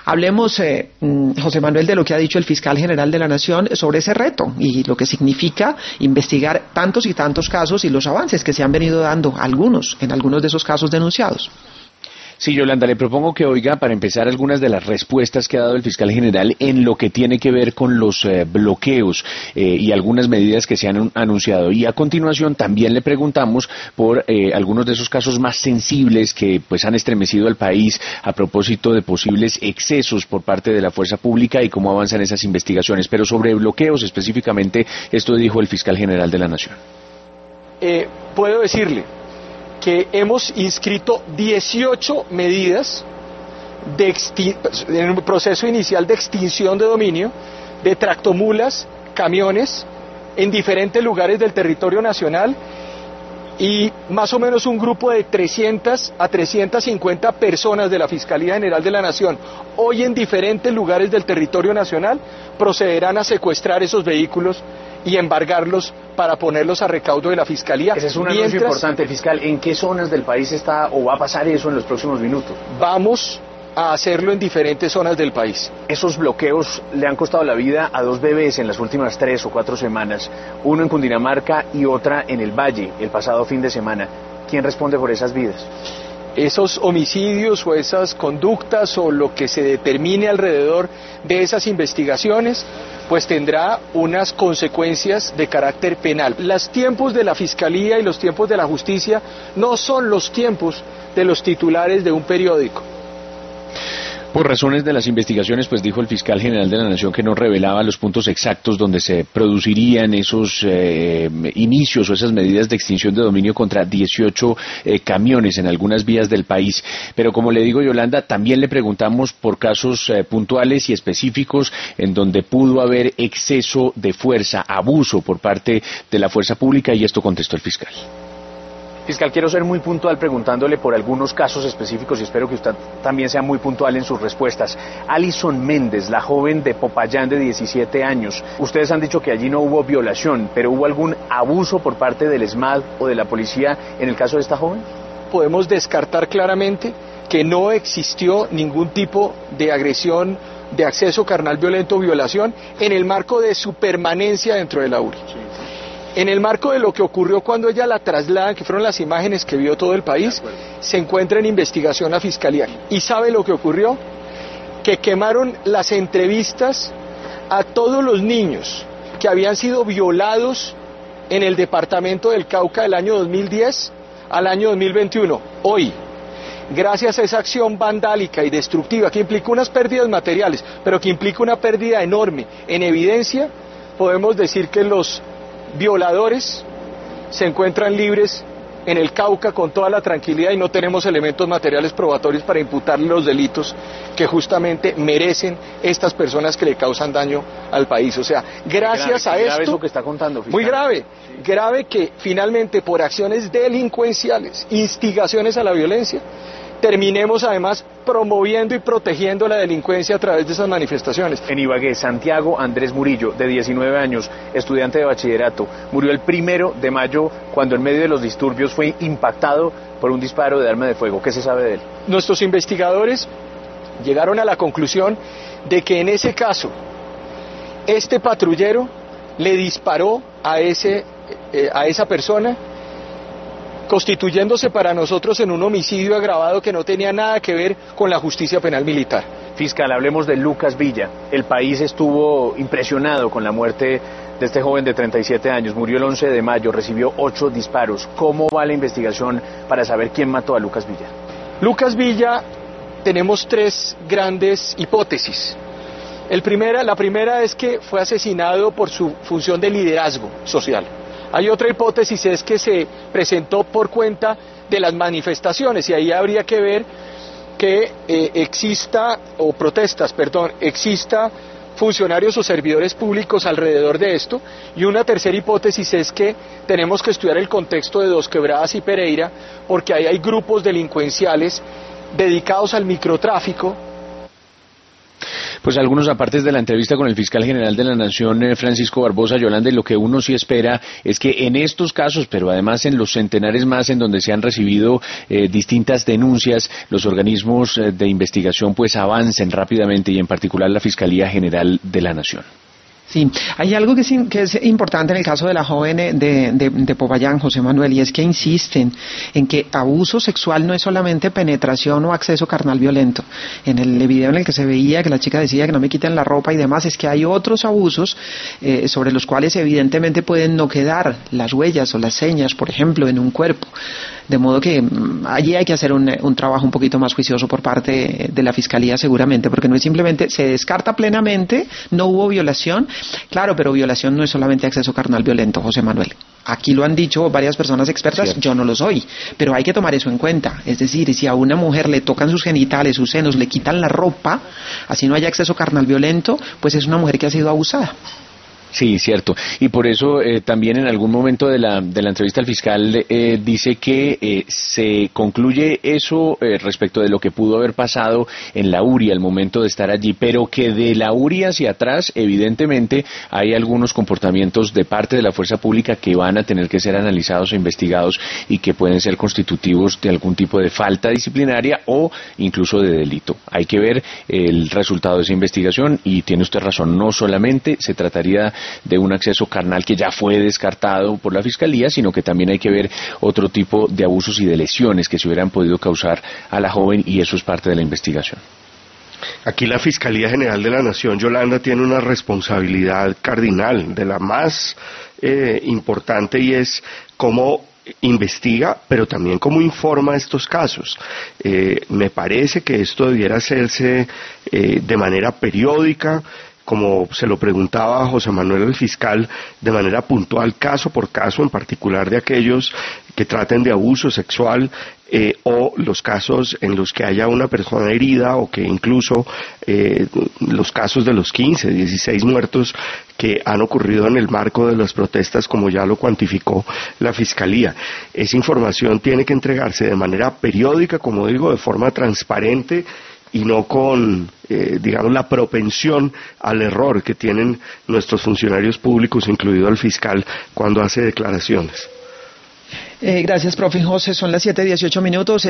Hablemos, José Manuel, de lo que ha dicho el fiscal general de la Nación sobre ese reto y lo que significa investigar tantos y tantos casos y los avances que se han venido dando, en algunos de esos casos denunciados. Sí, Yolanda, le propongo que oiga, para empezar, algunas de las respuestas que ha dado el fiscal general en lo que tiene que ver con los bloqueos y algunas medidas que se han anunciado. Y a continuación también le preguntamos por algunos de esos casos más sensibles que pues han estremecido al país a propósito de posibles excesos por parte de la fuerza pública y cómo avanzan esas investigaciones. Pero sobre bloqueos específicamente, esto dijo el fiscal general de la Nación. Puedo decirle que hemos inscrito 18 medidas en un proceso inicial de extinción de dominio de tractomulas, camiones, en diferentes lugares del territorio nacional, y más o menos un grupo de 300 a 350 personas de la Fiscalía General de la Nación, hoy en diferentes lugares del territorio nacional, procederán a secuestrar esos vehículos y embargarlos para ponerlos a recaudo de la Fiscalía. Ese es un anuncio importante, fiscal. ¿En qué zonas del país está o va a pasar eso en los próximos minutos? Vamos a hacerlo en diferentes zonas del país. Esos bloqueos le han costado la vida a 2 bebés en las últimas 3 o 4 semanas, uno en Cundinamarca y otra en el Valle, el pasado fin de semana. ¿Quién responde por esas vidas? Esos homicidios o esas conductas o lo que se determine alrededor de esas investigaciones, pues tendrá unas consecuencias de carácter penal. Los tiempos de la Fiscalía y los tiempos de la Justicia no son los tiempos de los titulares de un periódico. Por razones de las investigaciones, pues dijo el fiscal general de la Nación que no revelaba los puntos exactos donde se producirían esos inicios o esas medidas de extinción de dominio contra 18 camiones en algunas vías del país. Pero como le digo, Yolanda, también le preguntamos por casos puntuales y específicos en donde pudo haber exceso de fuerza, abuso por parte de la fuerza pública, y esto contestó el fiscal. Fiscal, quiero ser muy puntual preguntándole por algunos casos específicos y espero que usted también sea muy puntual en sus respuestas. Alison Méndez, la joven de Popayán de 17 años. Ustedes han dicho que allí no hubo violación, pero ¿hubo algún abuso por parte del ESMAD o de la policía en el caso de esta joven? Podemos descartar claramente que no existió ningún tipo de agresión, de acceso carnal violento o violación en el marco de su permanencia dentro de la URI. En el marco de lo que ocurrió cuando ella la trasladan, que fueron las imágenes que vio todo el país, se encuentra en investigación la Fiscalía. ¿Y sabe lo que ocurrió? Que quemaron las entrevistas a todos los niños que habían sido violados en el departamento del Cauca del año 2010 al año 2021. Hoy, gracias a esa acción vandálica y destructiva que implica unas pérdidas materiales, pero que implica una pérdida enorme en evidencia, podemos decir que los violadores se encuentran libres en el Cauca con toda la tranquilidad y no tenemos elementos materiales probatorios para imputarle los delitos que justamente merecen estas personas que le causan daño al país. O sea, gracias a esto... Grave eso que está contando, fiscal. Muy grave, grave que finalmente por acciones delincuenciales, instigaciones a la violencia, terminemos además promoviendo y protegiendo la delincuencia a través de esas manifestaciones. En Ibagué, Santiago Andrés Murillo, de 19 años, estudiante de bachillerato, murió el 1 de mayo cuando en medio de los disturbios fue impactado por un disparo de arma de fuego. ¿Qué se sabe de él? Nuestros investigadores llegaron a la conclusión de que en ese caso, este patrullero le disparó a esa persona, constituyéndose para nosotros en un homicidio agravado que no tenía nada que ver con la justicia penal militar. Fiscal, hablemos de Lucas Villa. El país estuvo impresionado con la muerte de este joven de 37 años. Murió el 11 de mayo, recibió 8 disparos. ¿Cómo va la investigación para saber quién mató a Lucas Villa? Lucas Villa, tenemos 3 grandes hipótesis. La primera es que fue asesinado por su función de liderazgo social. Hay otra hipótesis, es que se presentó por cuenta de las manifestaciones, y ahí habría que ver que exista funcionarios o servidores públicos alrededor de esto. Y una tercera hipótesis es que tenemos que estudiar el contexto de Dos Quebradas y Pereira, porque ahí hay grupos delincuenciales dedicados al microtráfico. Pues algunos apartes de la entrevista con el fiscal general de la Nación, Francisco Barbosa, Yolanda, y lo que uno sí espera es que en estos casos, pero además en los centenares más en donde se han recibido distintas denuncias, los organismos de investigación pues avancen rápidamente, y en particular la Fiscalía General de la Nación. Sí, hay algo que es importante en el caso de la joven de Popayán, José Manuel, y es que insisten en que abuso sexual no es solamente penetración o acceso carnal violento. En el video en el que se veía que la chica decía que no me quiten la ropa y demás, es que hay otros abusos sobre los cuales evidentemente pueden no quedar las huellas o las señas, por ejemplo, en un cuerpo. De modo que allí hay que hacer un trabajo un poquito más juicioso por parte de la Fiscalía seguramente, porque no es simplemente, se descarta plenamente, no hubo violación. Claro, pero violación no es solamente acceso carnal violento, José Manuel. Aquí lo han dicho varias personas expertas, cierto. Yo no lo soy, pero hay que tomar eso en cuenta. Es decir, si a una mujer le tocan sus genitales, sus senos, le quitan la ropa, así no haya acceso carnal violento, pues es una mujer que ha sido abusada. Sí, cierto. Y por eso también en algún momento de la entrevista al fiscal dice que se concluye eso respecto de lo que pudo haber pasado en la URI al momento de estar allí, pero que de la URI hacia atrás evidentemente hay algunos comportamientos de parte de la fuerza pública que van a tener que ser analizados e investigados y que pueden ser constitutivos de algún tipo de falta disciplinaria o incluso de delito. Hay que ver el resultado de esa investigación y tiene usted razón, no solamente se trataría de un acceso carnal que ya fue descartado por la Fiscalía, sino que también hay que ver otro tipo de abusos y de lesiones que se hubieran podido causar a la joven, y eso es parte de la investigación. Aquí la Fiscalía General de la Nación, Yolanda, tiene una responsabilidad cardinal, de la más importante, y es cómo investiga, pero también cómo informa estos casos. Me parece que esto debiera hacerse de manera periódica, como se lo preguntaba a José Manuel el fiscal, de manera puntual, caso por caso, en particular de aquellos que traten de abuso sexual o los casos en los que haya una persona herida, o que incluso los casos de los 15, 16 muertos que han ocurrido en el marco de las protestas, como ya lo cuantificó la Fiscalía. Esa información tiene que entregarse de manera periódica, como digo, de forma transparente, y no con, digamos, la propensión al error que tienen nuestros funcionarios públicos, incluido el fiscal, cuando hace declaraciones. Gracias, profe José. Son las 7:18.